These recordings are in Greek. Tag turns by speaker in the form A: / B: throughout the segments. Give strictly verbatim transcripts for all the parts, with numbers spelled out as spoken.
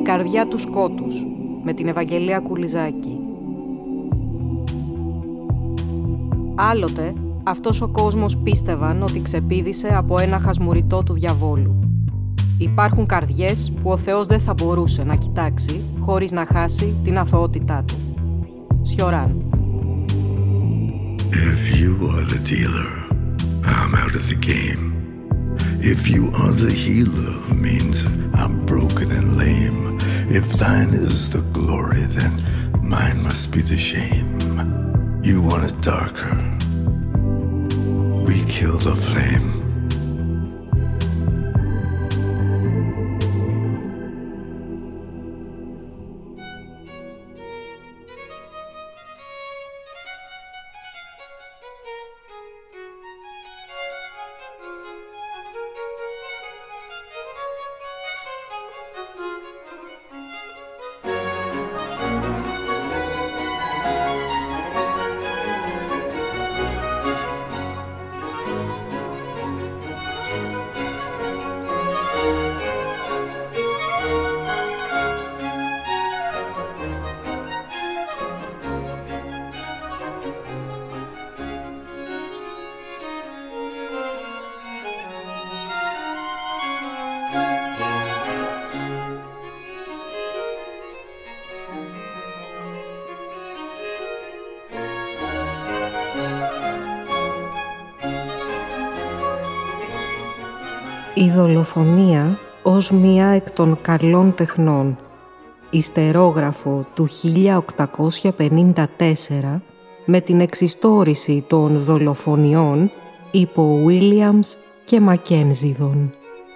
A: καρδιά του σκότους» με την Ευαγγελία Κουλιζάκη. Άλλοτε, αυτός ο κόσμος πίστευαν ότι ξεπήδησε από ένα χασμουριτό του διαβόλου. Υπάρχουν καρδιές που ο Θεός δεν θα μπορούσε να κοιτάξει χωρίς να χάσει την αθωότητά του. Σιωράν.
B: If you are the dealer, I'm out of the game. If you are the healer, means I'm broken and lame. If thine is the glory, then mine must be the shame. You want it darker, we kill the flame.
A: Η δολοφονία ως μία εκ των καλών τεχνών. Ιστερόγραφο του χίλια οκτακόσια πενήντα τέσσερα με την εξιστόρηση των δολοφονιών υπό Williams και Μακένζιδον.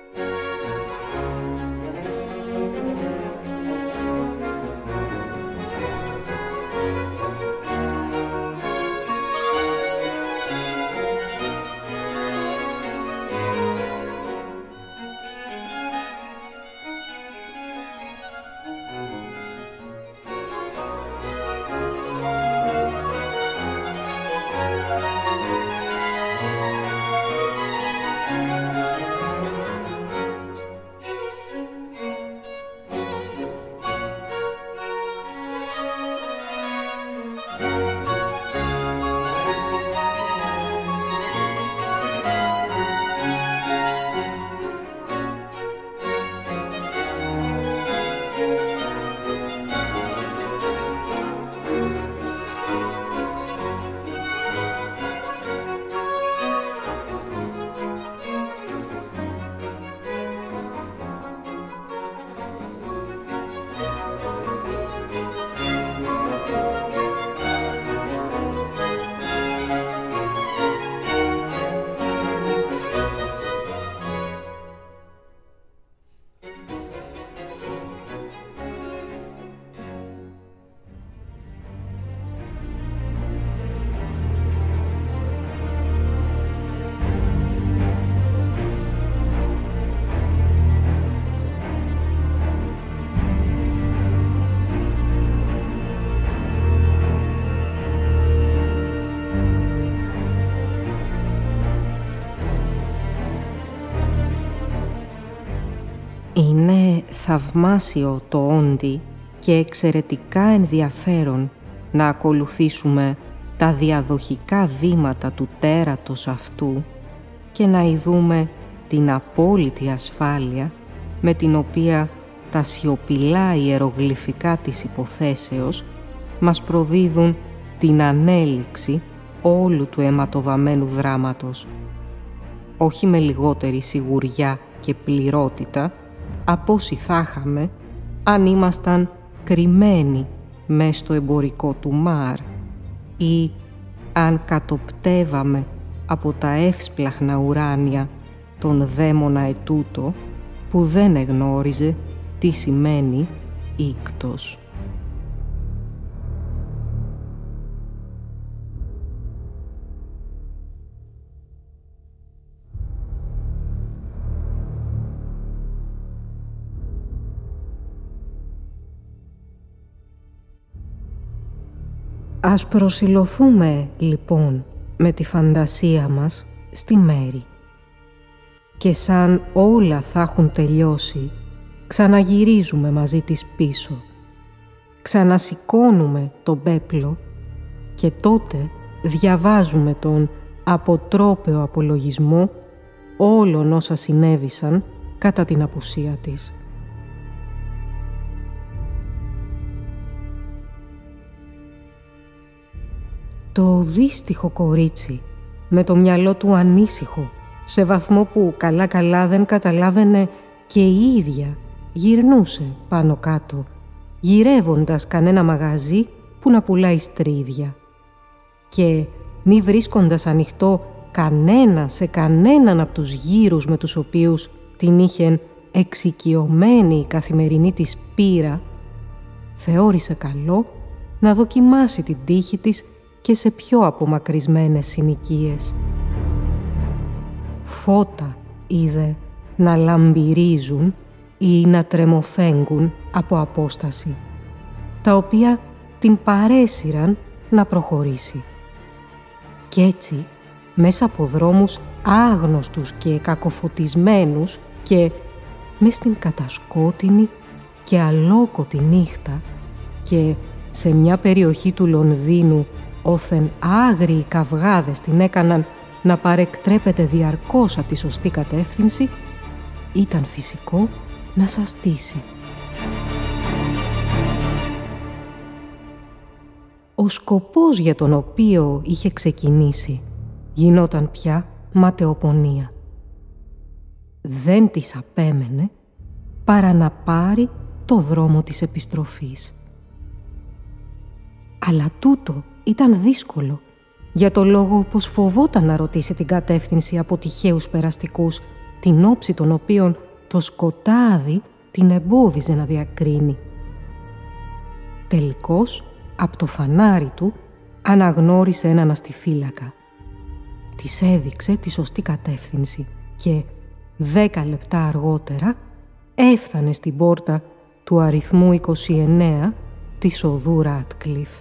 A: Είναι θαυμάσιο το όντι και εξαιρετικά ενδιαφέρον να ακολουθήσουμε τα διαδοχικά βήματα του τέρατος αυτού και να ειδούμε την απόλυτη ασφάλεια με την οποία τα σιωπηλά ιερογλυφικά της υποθέσεως μας προδίδουν την ανέλυξη όλου του αιματοβαμμένου δράματος. Όχι με λιγότερη σιγουριά και πληρότητα από όσοι θα είχαμε αν ήμασταν κρυμμένοι μες στο εμπορικό του Μάρ ή αν κατοπτεύαμε από τα εύσπλαχνα ουράνια τον δαίμονα ετούτο που δεν εγνώριζε τι σημαίνει ίκτος. Ας προσηλωθούμε, λοιπόν, με τη φαντασία μας στη Μέρη. Και σαν όλα θα έχουν τελειώσει, ξαναγυρίζουμε μαζί της πίσω. Ξανασηκώνουμε τον πέπλο και τότε διαβάζουμε τον αποτρόπαιο απολογισμό όλων όσα συνέβησαν κατά την απουσία της. Το δύστιχο κορίτσι, με το μυαλό του ανήσυχο, σε βαθμό που καλά-καλά δεν καταλάβαινε και η ίδια, γυρνούσε πάνω κάτω, γυρεύοντας κανένα μαγαζί που να πουλάει στρίδια. Και μη βρίσκοντας ανοιχτό κανένα σε κανέναν από τους γύρους με τους οποίους την είχεν εξοικειωμένη η καθημερινή της πείρα, θεώρησε καλό να δοκιμάσει την τύχη της και σε πιο απομακρυσμένες συνοικίες. Φώτα είδε να λαμπυρίζουν ή να τρεμοφέγγουν από απόσταση, τα οποία την παρέσυραν να προχωρήσει. Κι έτσι, μέσα από δρόμους άγνωστους και κακοφωτισμένους και μες στην κατασκότεινη και αλόκοτη νύχτα και σε μια περιοχή του Λονδίνου όθεν άγριοι καυγάδες την έκαναν να παρεκτρέπεται διαρκώς από τη σωστή κατεύθυνση, ήταν φυσικό να σαστήσει. Ο σκοπός για τον οποίο είχε ξεκινήσει γινόταν πια ματαιοπονία. Δεν της απέμενε παρά να πάρει το δρόμο της επιστροφής. Αλλά τούτο ήταν δύσκολο, για το λόγο πως φοβόταν να ρωτήσει την κατεύθυνση από τυχαίους περαστικούς, την όψη των οποίων το σκοτάδι την εμπόδιζε να διακρίνει. Τελικώς, από το φανάρι του, αναγνώρισε έναν αστιφύλακα. Της έδειξε τη σωστή κατεύθυνση και δέκα λεπτά αργότερα έφτανε στην πόρτα του αριθμού είκοσι εννέα της οδού Ράτκλιφ.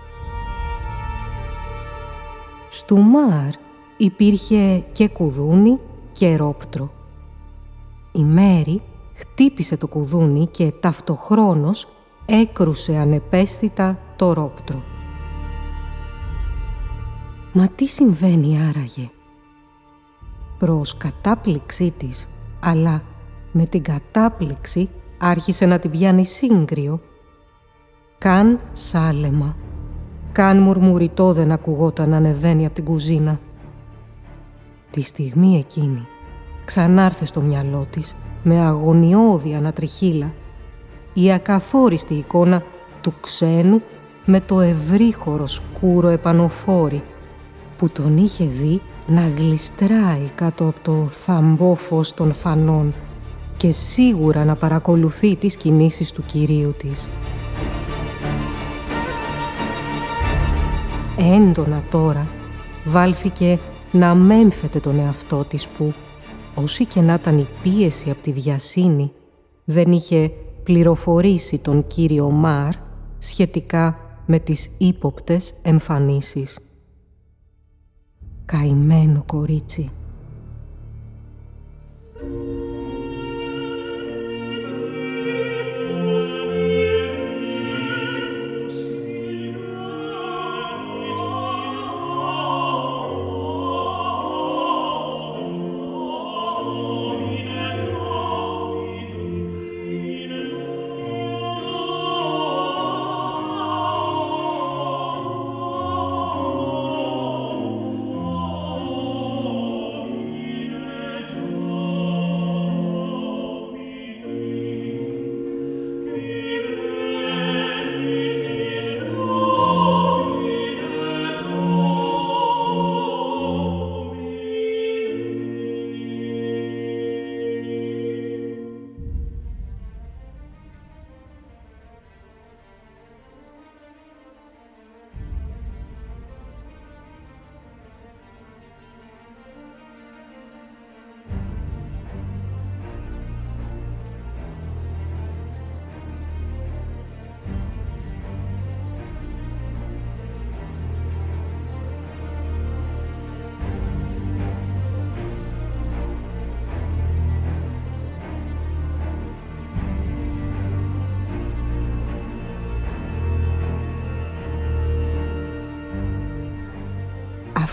A: Στου Μάρ υπήρχε και κουδούνι και ρόπτρο. Η Μέρη χτύπησε το κουδούνι και ταυτοχρόνως έκρουσε ανεπαίσθητα το ρόπτρο. Μα τι συμβαίνει άραγε? Προς κατάπληξή της, αλλά με την κατάπληξη άρχισε να την πιάνει σύγκριο. Καν σάλεμα, καν μουρμουριτό δεν ακουγόταν να ανεβαίνει από την κουζίνα. Τη στιγμή εκείνη ξανάρθε στο μυαλό της με αγωνιώδη ανατριχύλα η ακαθόριστη εικόνα του ξένου με το ευρύχωρο σκούρο επανοφόρι που τον είχε δει να γλιστράει κάτω από το θαμπό φως των φανών και σίγουρα να παρακολουθεί τις κινήσεις του κυρίου της. Έντονα τώρα βάλθηκε να μέμφεται τον εαυτό της που, όση και να ήταν η πίεση από τη βιασύνη, δεν είχε πληροφορήσει τον κύριο Μάρ σχετικά με τις ύποπτες εμφανίσεις. Καημένο κορίτσι.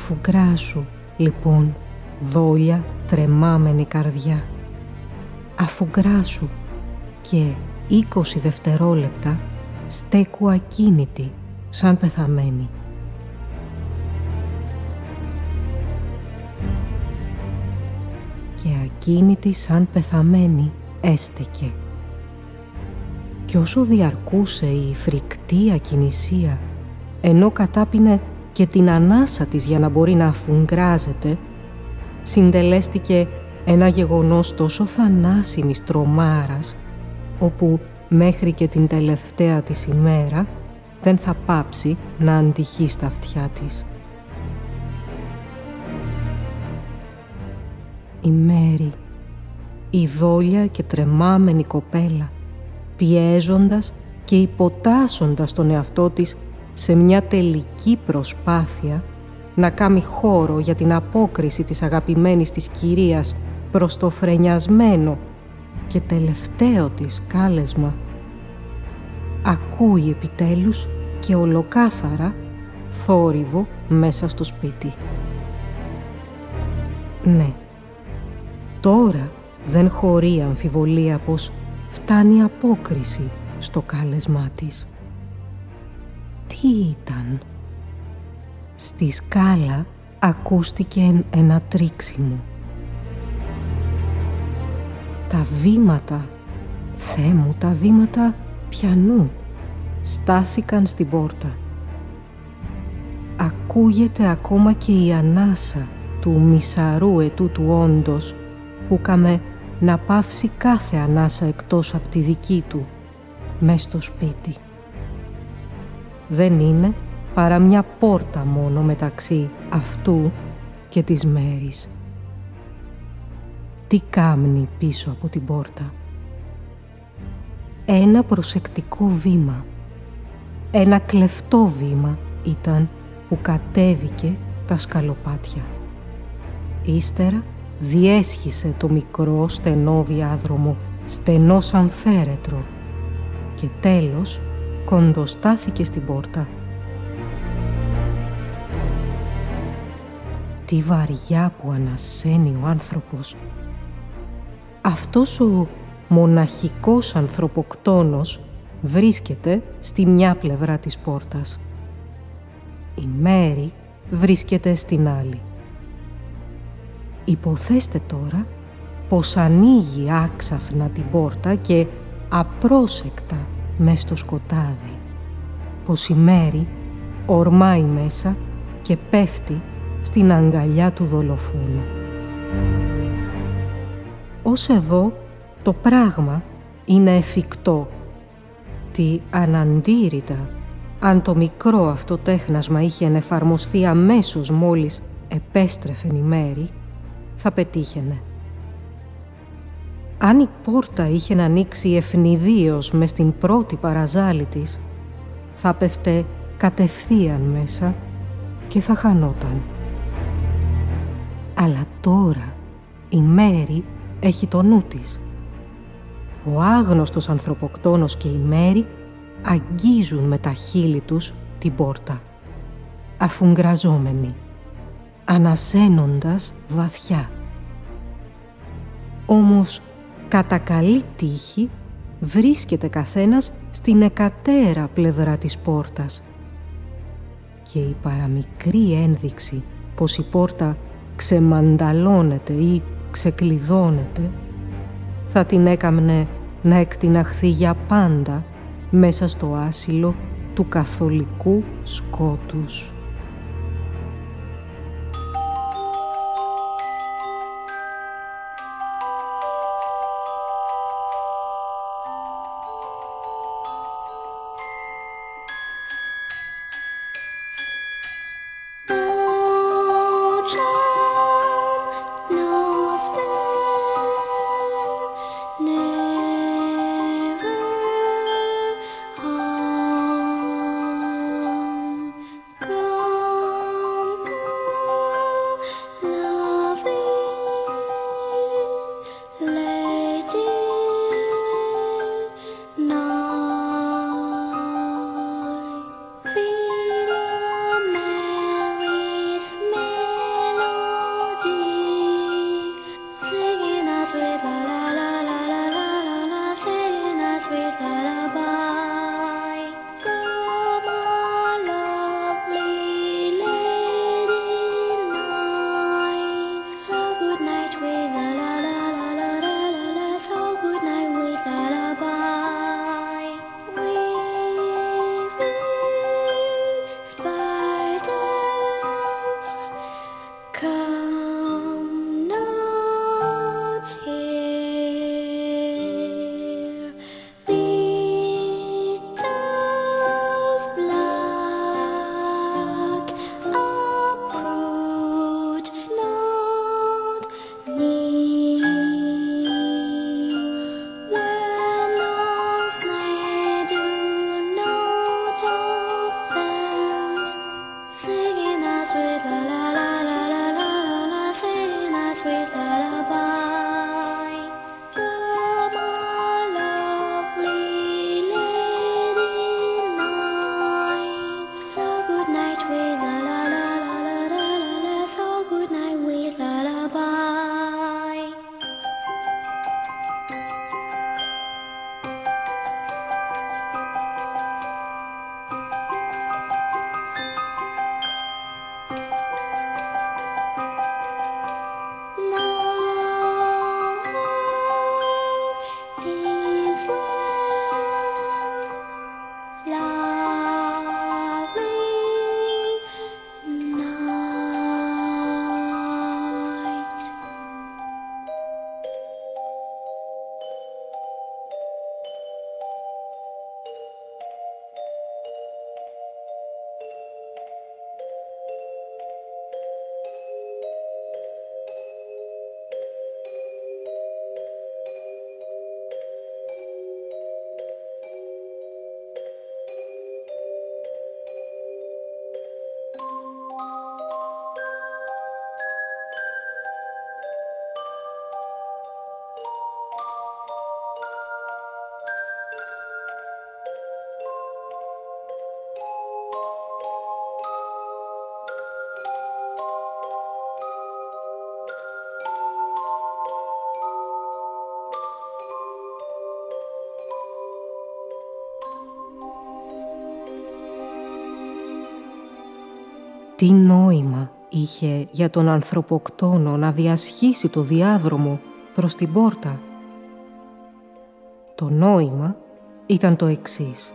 A: Αφουγκράσου, λοιπόν, δόλια τρεμάμενη καρδιά. Αφουγκράσου και είκοσι δευτερόλεπτα στέκου ακίνητη σαν πεθαμένη. Και ακίνητη σαν πεθαμένη έστεκε. Κι όσο διαρκούσε η φρικτή ακινησία, ενώ κατάπινε και την ανάσα της για να μπορεί να αφουγκράζεται, συντελέστηκε ένα γεγονός τόσο θανάσιμης τρομάρας, όπου μέχρι και την τελευταία της ημέρα δεν θα πάψει να αντυχεί στα αυτιά της. Η Μέρη, η δόλια και τρεμάμενη κοπέλα, πιέζοντας και υποτάσσοντας τον εαυτό της σε μια τελική προσπάθεια να κάνει χώρο για την απόκριση της αγαπημένης της κυρίας προς το φρενιασμένο και τελευταίο της κάλεσμα, ακούει επιτέλους και ολοκάθαρα θόρυβο μέσα στο σπίτι. Ναι, τώρα δεν χωρεί αμφιβολία πως φτάνει απόκριση στο κάλεσμά της. Τι ήταν? Στη σκάλα ακούστηκε ένα τρίξιμο. Τα βήματα, Θεέ μου, τα βήματα πιανού στάθηκαν στην πόρτα. Ακούγεται ακόμα και η ανάσα του μισαρού ετούτου όντος που καμε να παύσει κάθε ανάσα εκτός από τη δική του μες στο σπίτι. Δεν είναι παρά μια πόρτα μόνο μεταξύ αυτού και της Μέρης. Τι κάμνει πίσω από την πόρτα? Ένα προσεκτικό βήμα, ένα κλεφτό βήμα ήταν που κατέβηκε τα σκαλοπάτια. Ύστερα διέσχισε το μικρό στενό διάδρομο, στενό σαν φέρετρο, και τέλος κοντοστάθηκε στην πόρτα. Τι βαριά που ανασένει ο άνθρωπος. Αυτός ο μοναχικός ανθρωποκτόνος βρίσκεται στη μια πλευρά της πόρτας. Η Μέρη βρίσκεται στην άλλη. Υποθέστε τώρα πως ανοίγει άξαφνα την πόρτα και απρόσεκτα μες στο σκοτάδι, πως η Μέρη ορμάει μέσα και πέφτει στην αγκαλιά του δολοφόνου. Ως εδώ το πράγμα είναι εφικτό. Τι αναντήρητα, αν το μικρό αυτό τέχνασμα είχε εφαρμοστεί αμέσως μόλις επέστρεφεν η Μέρη, θα πετύχαινε. Αν η πόρτα είχε να ανοίξει ευνηδίως μες στην πρώτη παραζάλη της, θα πέφτε κατευθείαν μέσα και θα χανόταν. Αλλά τώρα η Μέρη έχει το νου της. Ο άγνωστος ανθρωποκτόνος και η Μέρη αγγίζουν με τα χείλη τους την πόρτα, αφουγκραζόμενοι, ανασένοντας βαθιά. Όμως, κατά καλή τύχη, βρίσκεται καθένας στην εκατέρα πλευρά της πόρτας και η παραμικρή ένδειξη πως η πόρτα ξεμανταλώνεται ή ξεκλειδώνεται θα την έκαμνε να εκτιναχθεί για πάντα μέσα στο άσυλο του καθολικού σκότους.
C: Go. sweet lullaby. Come on, lovely lady night. So good night, sweet la la la la la la la la. So good night, sweet lullaby.
A: Τι νόημα είχε για τον ανθρωποκτόνο να διασχίσει το διάδρομο προς την πόρτα? Το νόημα ήταν το εξής.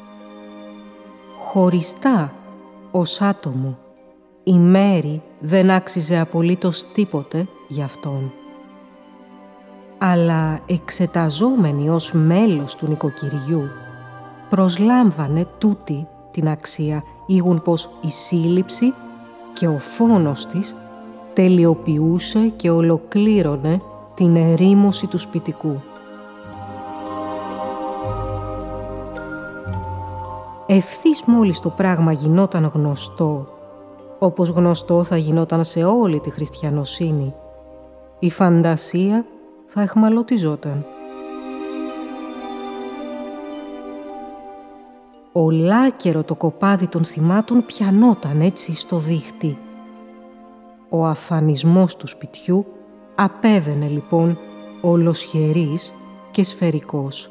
A: Χωριστά ως άτομο, η Μέρη δεν άξιζε απολύτως τίποτε για αυτόν. Αλλά εξεταζόμενη ως μέλος του νοικοκυριού, προσλάμβανε τούτη την αξία, ήγουν πως η σύλληψη και ο φόνος της τελειοποιούσε και ολοκλήρωνε την ερήμωση του σπιτικού. Ευθύς μόλις το πράγμα γινόταν γνωστό, όπως γνωστό θα γινόταν σε όλη τη χριστιανοσύνη, η φαντασία θα εχμαλωτιζόταν. Ολάκερο το κοπάδι των θυμάτων πιανόταν έτσι στο δίχτυ. Ο αφανισμός του σπιτιού απέβαινε λοιπόν ολοσχερής και σφαιρικός.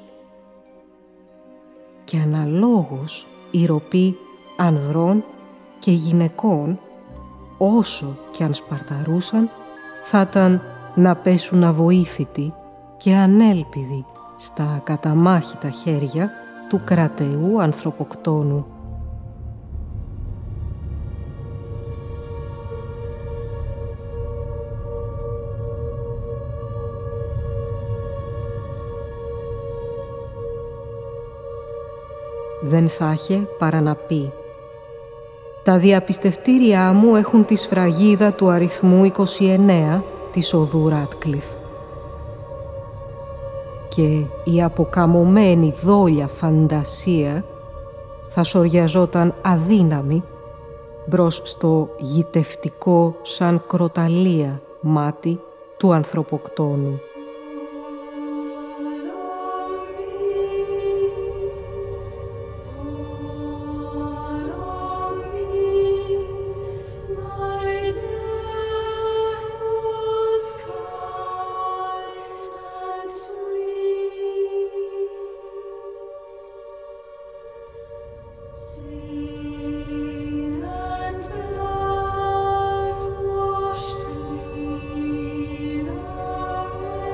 A: Και αναλόγως η ροπή ανδρών και γυναικών, όσο κι αν σπαρταρούσαν, θα ήταν να πέσουν αβοήθητοι και ανέλπιδοι στα καταμάχητα χέρια του κρατεού ανθρωποκτόνου. Δεν θα είχε παρά να πει: «Τα διαπιστευτήριά μου έχουν τη σφραγίδα του αριθμού είκοσι εννέα της οδού Ράτκλιφ». Και η αποκαμωμένη δόλια φαντασία θα σοριαζόταν αδύναμη μπρος στο γητευτικό σαν κροταλία μάτι του ανθρωποκτόνου.
C: Washed clean away.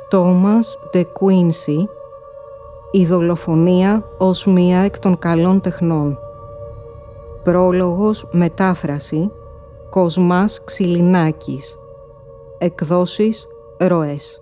A: Τόμας Ντε Κουίνσι, η δολοφονία ως μία εκ των καλών τεχνών. Πρόλογος, μετάφραση, Κοσμάς Ξυλινάκης. Εκδόσεις Ροές.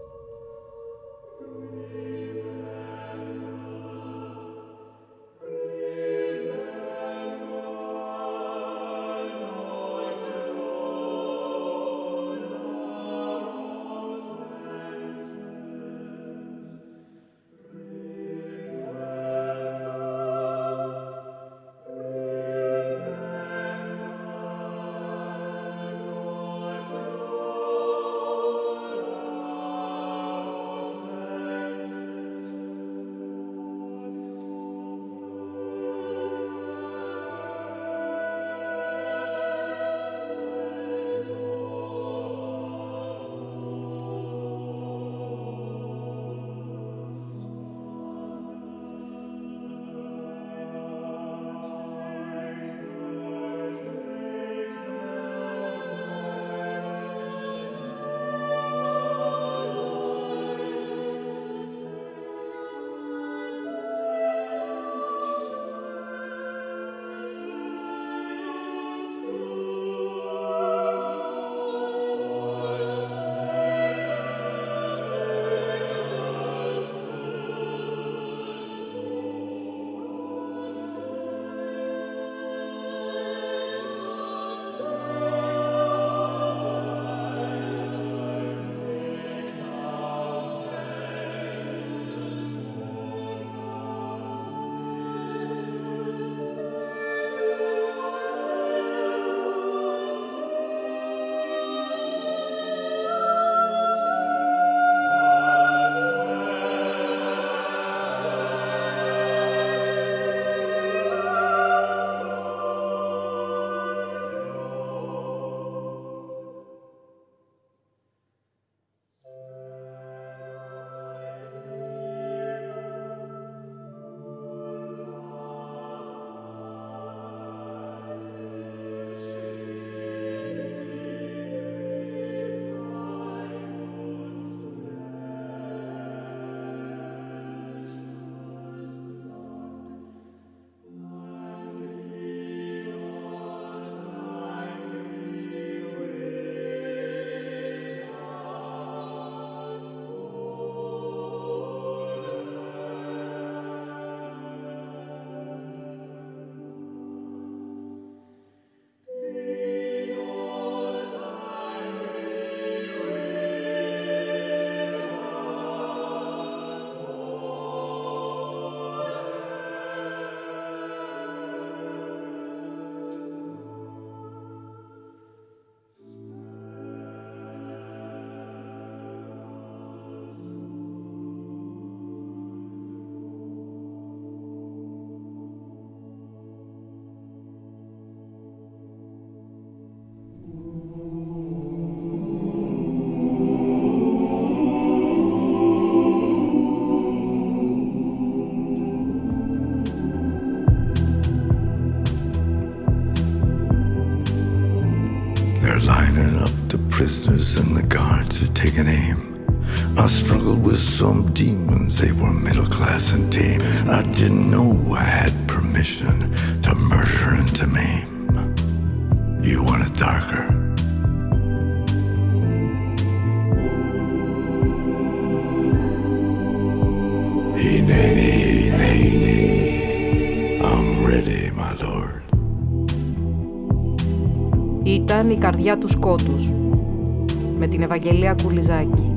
B: lining up the prisoners and the guards are taking aim. I struggled with some demons, they were middle class and tame. I didn't know I had permission to murder and to maim. You want it darker? Hineni, hineni, I'm ready, my lord.
A: Ήταν η καρδιά του σκότους, με την Ευαγγελία Κουλιζάκη.